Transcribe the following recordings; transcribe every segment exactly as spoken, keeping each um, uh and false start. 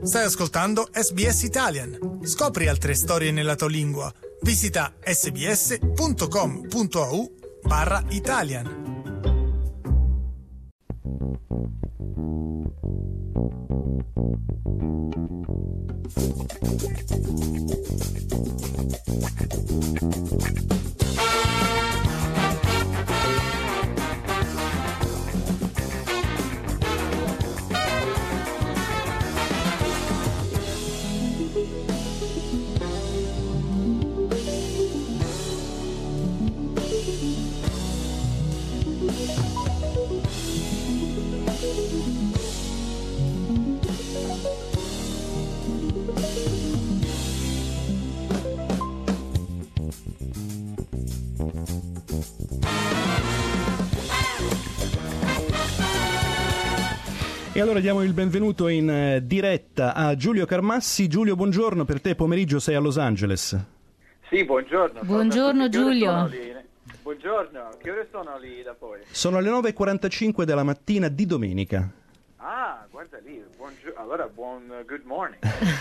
Stai ascoltando S B S Italian. Scopri altre storie nella tua lingua. Visita sbs.com.au barra Italian. E allora diamo il benvenuto in eh, diretta a Giulio Carmassi. Giulio, buongiorno, per te pomeriggio sei a Los Angeles. Sì, buongiorno. Buongiorno Giulio. Buongiorno, che ore sono lì da poi? Sono le nove e quarantacinque della mattina di domenica. Ah, guarda lì, buongio- allora buon uh, good morning.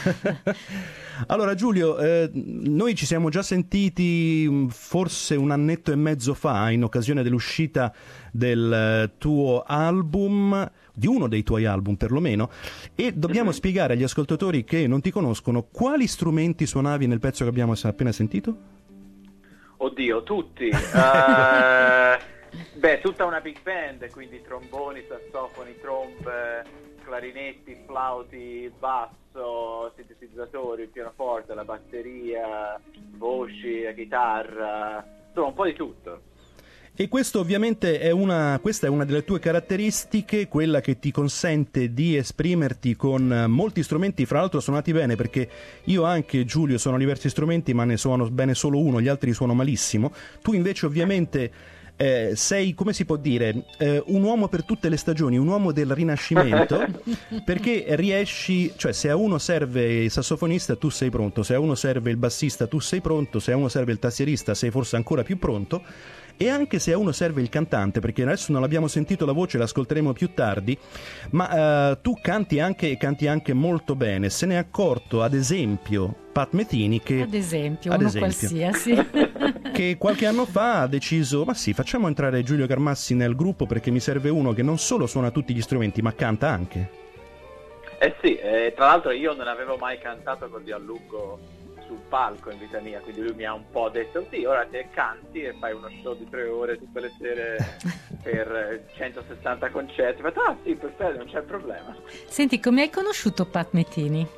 Allora Giulio, eh, noi ci siamo già sentiti forse un annetto e mezzo fa in occasione dell'uscita del eh, tuo album, di uno dei tuoi album perlomeno, e dobbiamo mm-hmm. spiegare agli ascoltatori che non ti conoscono quali strumenti suonavi nel pezzo che abbiamo appena sentito? Oddio, tutti. uh, beh, tutta una big band, quindi tromboni, sassofoni, trombe, clarinetti, flauti, basso, sintetizzatori, il pianoforte, la batteria, voci, la chitarra, insomma un po' di tutto. E questo ovviamente è una, questa è una delle tue caratteristiche, quella che ti consente di esprimerti con molti strumenti, fra l'altro suonati bene, perché io anche, Giulio, suono diversi strumenti ma ne suono bene solo uno, gli altri suono malissimo. Tu invece ovviamente eh, sei, come si può dire, eh, un uomo per tutte le stagioni, un uomo del Rinascimento, perché riesci, cioè se a uno serve il sassofonista tu sei pronto, se a uno serve il bassista tu sei pronto, se a uno serve il tastierista sei forse ancora più pronto. E anche se a uno serve il cantante, perché adesso non abbiamo sentito la voce, l'ascolteremo più tardi, ma uh, tu canti anche e canti anche molto bene. Se ne è accorto, ad esempio, Pat Metheny, che ad esempio, ad uno esempio, qualsiasi, che qualche anno fa ha deciso, ma sì, facciamo entrare Giulio Carmassi nel gruppo perché mi serve uno che non solo suona tutti gli strumenti, ma canta anche. Eh sì, eh, tra l'altro io non avevo mai cantato così a lungo sul palco in vita mia, quindi lui mi ha un po' detto sì, ora te canti e fai uno show di tre ore tutte le sere per centosessanta concerti. Ma ah sì, perfetto, non c'è problema. Senti, come hai conosciuto Pat Metheny?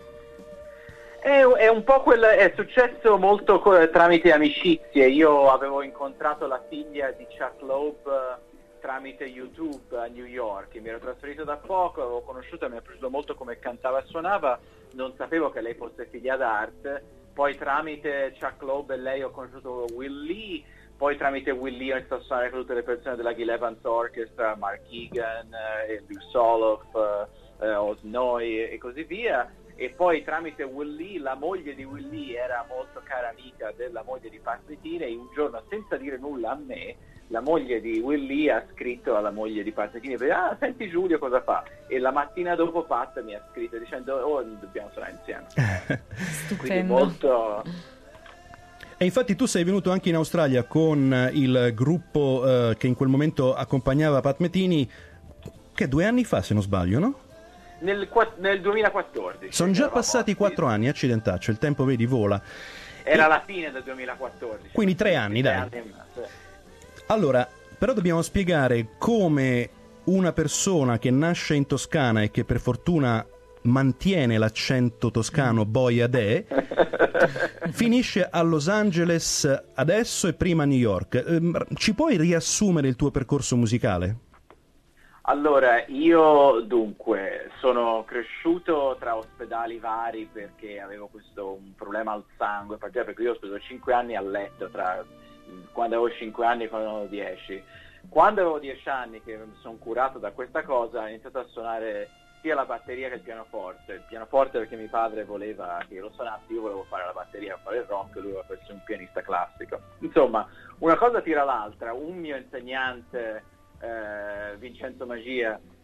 È, è un po' quel, è successo molto co- tramite amicizie. Io avevo incontrato la figlia di Chuck Loeb uh, tramite YouTube a New York, mi ero trasferito da poco, avevo conosciuto, mi è piaciuto molto come cantava e suonava, non sapevo che lei fosse figlia d'arte. Poi tramite Chuck Loeb e lei ho conosciuto Will Lee, poi tramite Will Lee ho iniziato a suonare con tutte le persone della Gil Evans Orchestra, Mark Egan, eh, Lou Soloff, eh, eh, Oz Noy e così via. E poi tramite Will Lee, la moglie di Will Lee era molto cara amica della moglie di Pat Metheny, e un giorno, senza dire nulla a me, la moglie di Will Lee ha scritto alla moglie di Pat Metheny, ah, senti Giulio cosa fa? E la mattina dopo Pat mi ha scritto dicendo, oh, dobbiamo suonare insieme. Stupendo. Quindi molto... E infatti tu sei venuto anche in Australia con il gruppo eh, che in quel momento accompagnava Pat Metheny, che due anni fa se non sbaglio, no? Nel, nel duemilaquattordici. Sono già passati quattro anni, accidentaccio, il tempo vedi vola. Era e... la fine del duemilaquattordici. Quindi tre anni, tre dai. Anni e mezzo. Allora, però dobbiamo spiegare come una persona che nasce in Toscana e che per fortuna mantiene l'accento toscano boia de finisce a Los Angeles adesso e prima a New York. Ci puoi riassumere il tuo percorso musicale? Allora, io dunque sono cresciuto tra ospedali vari perché avevo questo un problema al sangue, perché io ho speso cinque anni a letto tra quando avevo cinque anni e quando avevo dieci. Quando avevo dieci anni che mi sono curato da questa cosa, ho iniziato a suonare sia la batteria che il pianoforte. Il pianoforte perché mio padre voleva che io lo suonassi, io volevo fare la batteria, fare il rock, lui voleva essere un pianista classico. Insomma, una cosa tira l'altra. Un mio insegnante, eh, Vincenzo Magia,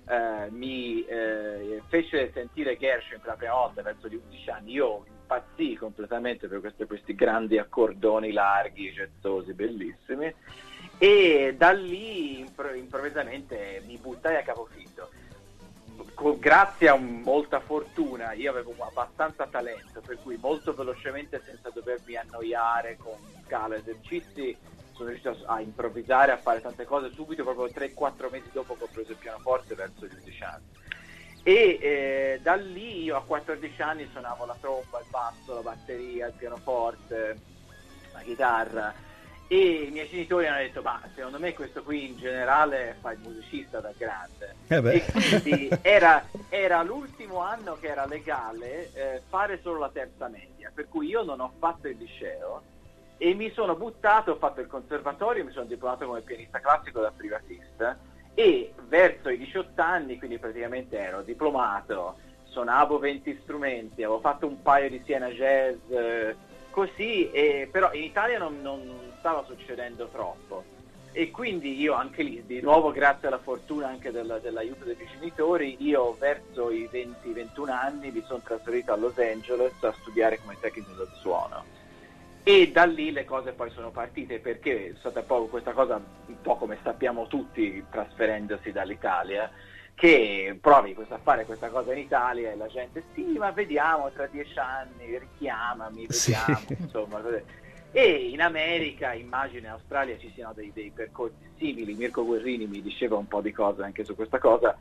eh, mi eh, fece sentire Gershwin per la prima volta verso gli undici anni, io impazzii completamente per queste, questi grandi accordoni larghi, jazzosi, bellissimi, e da lì impro- improvvisamente mi buttai a capofitto. Con, grazie a un, molta fortuna, io avevo abbastanza talento, per cui molto velocemente, senza dovermi annoiare con scala e esercizi, sono riuscito a, a improvvisare, a fare tante cose subito, proprio tre quattro mesi dopo che ho preso il pianoforte verso gli undici anni. E eh, da lì io a quattordici anni suonavo la tromba, il basso, la batteria, il pianoforte, la chitarra, e i miei genitori hanno detto: ma secondo me questo qui in generale fa il musicista da grande. Eh beh. E quindi era, era l'ultimo anno che era legale eh, fare solo la terza media, per cui io non ho fatto il liceo e mi sono buttato, ho fatto il conservatorio, mi sono diplomato come pianista classico da privatista, e verso i diciotto anni, quindi praticamente ero diplomato, suonavo venti strumenti, avevo fatto un paio di Siena Jazz, eh, così, e, però in Italia non, non stava succedendo troppo, e quindi io anche lì, di nuovo grazie alla fortuna anche del, dell'aiuto dei miei genitori, io verso i venti ventuno anni mi sono trasferito a Los Angeles a studiare come tecnico del suono. E da lì le cose poi sono partite, perché è stata proprio questa cosa, un po' come sappiamo tutti trasferendosi dall'Italia, che provi a fare questa cosa in Italia e la gente sì, ma vediamo tra dieci anni, richiamami, vediamo, sì. Insomma. E in America, immagino in Australia ci siano dei, dei percorsi simili. Mirko Guerrini mi diceva un po' di cose anche su questa cosa.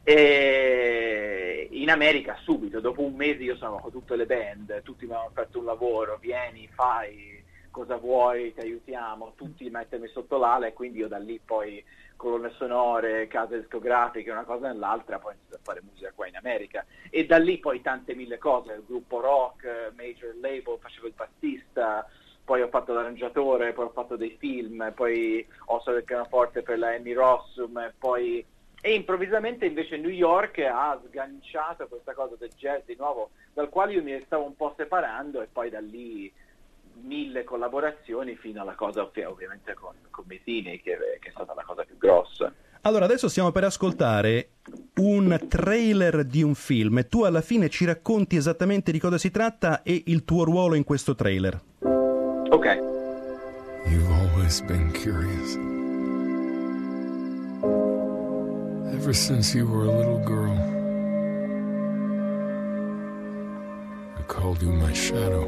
E in America subito, dopo un mese io sono con tutte le band, tutti mi hanno offerto un lavoro, vieni, fai, cosa vuoi, ti aiutiamo, tutti mettermi sotto l'ala, e quindi io da lì poi colonne sonore, case discografiche, una cosa nell'altra, poi ho iniziato a fare musica qua in America, e da lì poi tante mille cose, il gruppo rock, major label, facevo il bassista, poi ho fatto l'arrangiatore, poi ho fatto dei film, poi ho suonato il pianoforte per la Emmy Rossum, poi... E improvvisamente invece New York ha sganciato questa cosa del jazz di nuovo, dal quale io mi stavo un po' separando, e poi da lì mille collaborazioni fino alla cosa ovviamente con, con Mettini, che, che è stata la cosa più grossa. Allora adesso stiamo per ascoltare un trailer di un film e tu alla fine ci racconti esattamente di cosa si tratta e il tuo ruolo in questo trailer. Ok. You've always been curious. Ever since you were a little girl, I called you my shadow.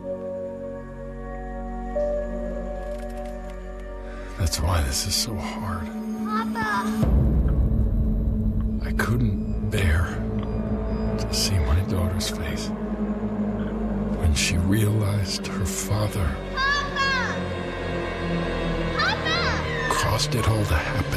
That's why this is so hard. Papa! I couldn't bear to see my daughter's face when she realized her father Papa! Papa! caused it all to happen.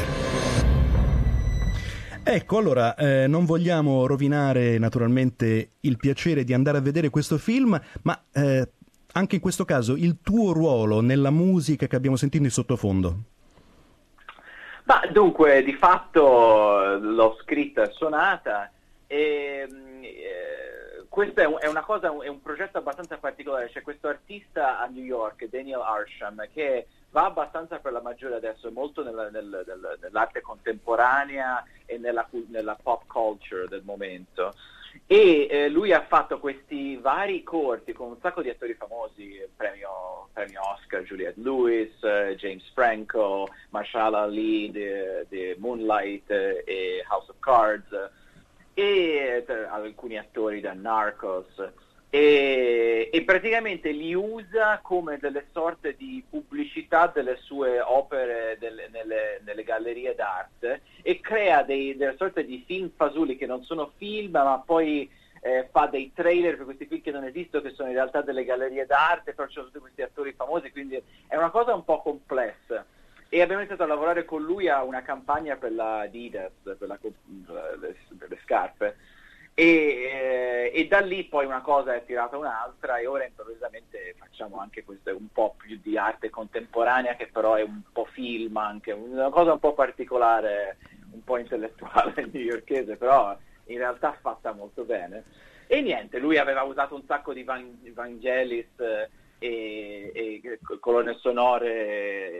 Ecco, allora, eh, non vogliamo rovinare naturalmente il piacere di andare a vedere questo film, ma eh, anche in questo caso il tuo ruolo nella musica che abbiamo sentito in sottofondo. Ma dunque, di fatto l'ho scritta e suonata, e eh, questa è, un, è una cosa, è un progetto abbastanza particolare. C'è questo artista a New York, Daniel Arsham, che va abbastanza per la maggiore adesso, molto nella, nel, nel, nell'arte contemporanea e nella, nella pop culture del momento, e eh, lui ha fatto questi vari corti con un sacco di attori famosi, premio, premio Oscar, Juliette Lewis, eh, James Franco, Mahershala Ali di Moonlight eh, e House of Cards, e eh, alcuni attori da Narcos, e, e praticamente li usa come delle sorte di pubblicità delle sue opere delle, nelle, nelle gallerie d'arte, e crea dei, delle sorte di film fasulli che non sono film, ma poi eh, fa dei trailer per questi film che non esistono, che sono in realtà delle gallerie d'arte, però ci sono tutti questi attori famosi, quindi è una cosa un po' complessa. E abbiamo iniziato a lavorare con lui a una campagna per la Adidas, per, la, per, le, per le scarpe, e, eh, e da lì poi una cosa è tirata un'altra, e ora improvvisamente facciamo anche questo, un po' più di arte contemporanea, che però è un po' film anche, una cosa un po' particolare, un po' intellettuale newyorkese, però in realtà fatta molto bene. E niente, lui aveva usato un sacco di Van, Vangelis eh, e, e colonne sonore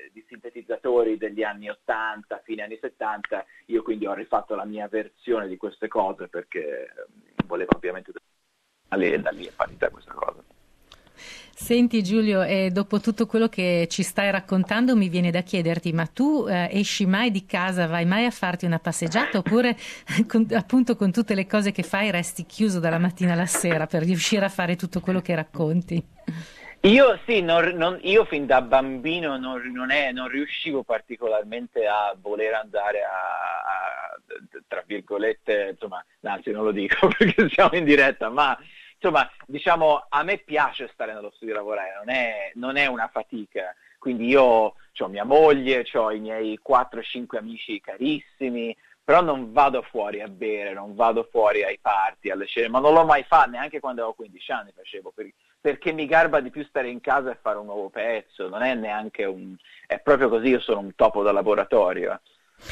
di sintetizzatori degli anni ottanta, fine anni settanta. Io quindi ho rifatto la mia versione di queste cose perché volevo ovviamente da lì, da lì è partita questa cosa. Senti Giulio, e dopo tutto quello che ci stai raccontando mi viene da chiederti, ma tu eh, esci mai di casa, vai mai a farti una passeggiata oppure con, appunto con tutte le cose che fai resti chiuso dalla mattina alla sera per riuscire a fare tutto quello che racconti? Io sì, non, non, io fin da bambino non, non, è, non riuscivo particolarmente a voler andare a, a tra virgolette, insomma, anzi non lo dico perché siamo in diretta, ma insomma, diciamo, a me piace stare nello studio a lavorare, non è, non è una fatica. Quindi io ho mia moglie, ho i miei quattro cinque amici carissimi, però non vado fuori a bere, non vado fuori ai party, alle cene, ma non l'ho mai fatto, neanche quando avevo quindici anni facevo, per, perché mi garba di più stare in casa e fare un nuovo pezzo, non è neanche un... è proprio così, io sono un topo da laboratorio.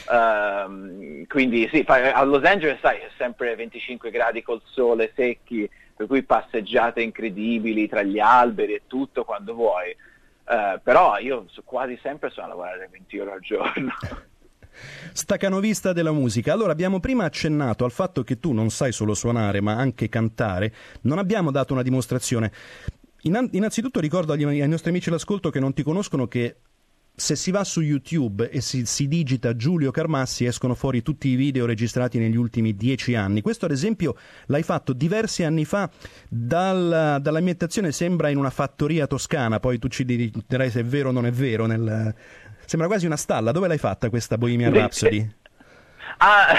Um, quindi sì, a Los Angeles sai, è sempre venticinque gradi col sole, secchi, per cui passeggiate incredibili tra gli alberi e tutto quando vuoi, uh, però io so, quasi sempre sono a lavorare venti ore al giorno. Stacanovista della musica. Allora, abbiamo prima accennato al fatto che tu non sai solo suonare ma anche cantare, non abbiamo dato una dimostrazione. Innanzitutto ricordo agli, ai nostri amici all'ascolto che non ti conoscono che se si va su YouTube e si, si digita Giulio Carmassi escono fuori tutti i video registrati negli ultimi dieci anni. Questo ad esempio l'hai fatto diversi anni fa, dal, dall'ambientazione sembra in una fattoria toscana, poi tu ci dirai se è vero o non è vero, nel, sembra quasi una stalla. Dove l'hai fatta questa Bohemian Rhapsody? Ah,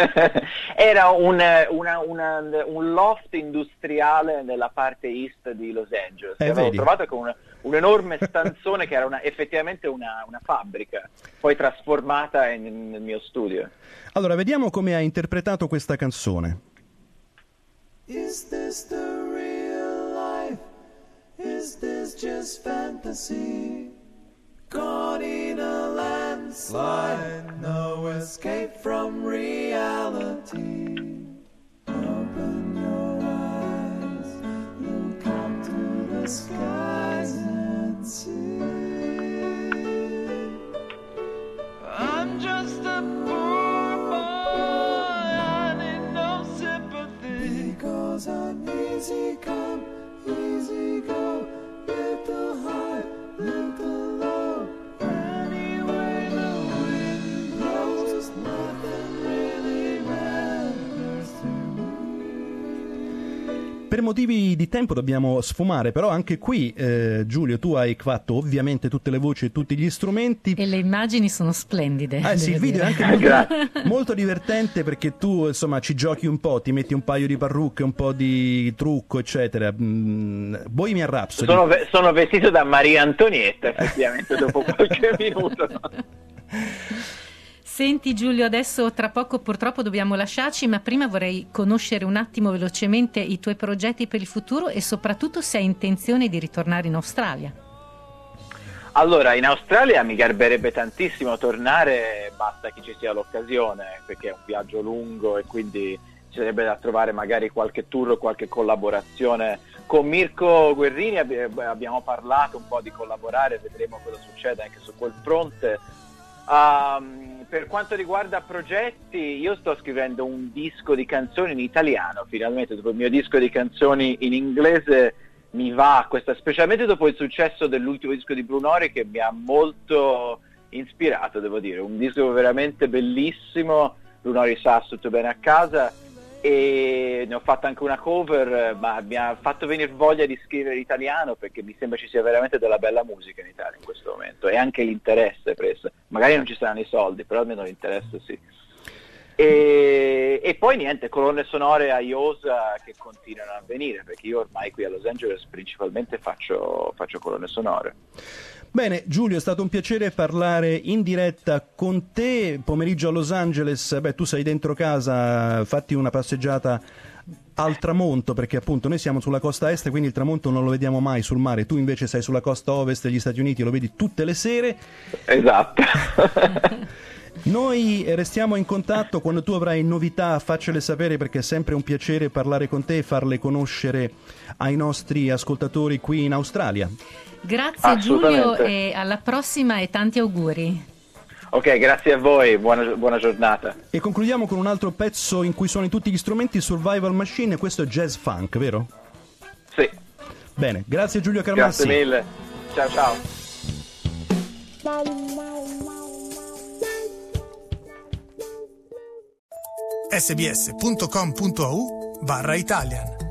era un, una, una, un loft industriale nella parte east di Los Angeles, eh, che avevo trovato con un, un enorme stanzone che era una, effettivamente una, una fabbrica, poi trasformata in, nel mio studio. Allora, vediamo come hai interpretato questa canzone. Is this the real life? Is this just fantasy? Caught in a landslide, no escape from reality. Open your eyes, look up to the skies and see. I'm just a poor boy, I need no sympathy. Because I'm easy come, easy go, little high, little low. Per motivi di tempo dobbiamo sfumare, però anche qui eh, Giulio, tu hai fatto ovviamente tutte le voci e tutti gli strumenti. E le immagini sono splendide. Ah sì, il video dire. è anche molto, molto divertente perché tu insomma ci giochi un po', ti metti un paio di parrucche, un po' di trucco eccetera. Mm, Bohemian Rhapsody. Sono, ve- sono vestito da Maria Antonietta effettivamente dopo qualche minuto. Senti Giulio, adesso tra poco purtroppo dobbiamo lasciarci, ma prima vorrei conoscere un attimo velocemente i tuoi progetti per il futuro e soprattutto se hai intenzione di ritornare in Australia. Allora, in Australia mi garberebbe tantissimo tornare, basta che ci sia l'occasione, perché è un viaggio lungo e quindi ci sarebbe da trovare magari qualche tour o qualche collaborazione. Con Mirko Guerrini abbiamo parlato un po' di collaborare, vedremo cosa succede anche su quel fronte. Um, per quanto riguarda progetti, io sto scrivendo un disco di canzoni in italiano, finalmente dopo il mio disco di canzoni in inglese mi va questa, specialmente dopo il successo dell'ultimo disco di Brunori che mi ha molto ispirato, devo dire, un disco veramente bellissimo, Brunori sa tutto bene a casa, e ne ho fatto anche una cover, ma mi ha fatto venire voglia di scrivere italiano perché mi sembra ci sia veramente della bella musica in Italia in questo momento e anche l'interesse presso, magari non ci saranno i soldi, però almeno l'interesse sì. E, e poi niente, colonne sonore a Iosa che continuano a venire, perché io ormai qui a Los Angeles principalmente faccio, faccio colonne sonore. Bene, Giulio, è stato un piacere parlare in diretta con te. Pomeriggio a Los Angeles, beh, tu sei dentro casa, fatti una passeggiata al tramonto, perché appunto noi siamo sulla costa est, quindi il tramonto non lo vediamo mai sul mare, tu invece sei sulla costa ovest degli Stati Uniti, lo vedi tutte le sere. Esatto. Noi restiamo in contatto, quando tu avrai novità faccele sapere, perché è sempre un piacere parlare con te e farle conoscere ai nostri ascoltatori qui in Australia. Grazie Giulio e alla prossima e tanti auguri. Ok, grazie a voi, buona, buona giornata. E concludiamo con un altro pezzo in cui suoni tutti gli strumenti, Survival Machine, questo è jazz funk, vero? Sì. Bene, grazie Giulio Carmassi. Grazie mille, ciao ciao. sbs punto com punto a u barra Italian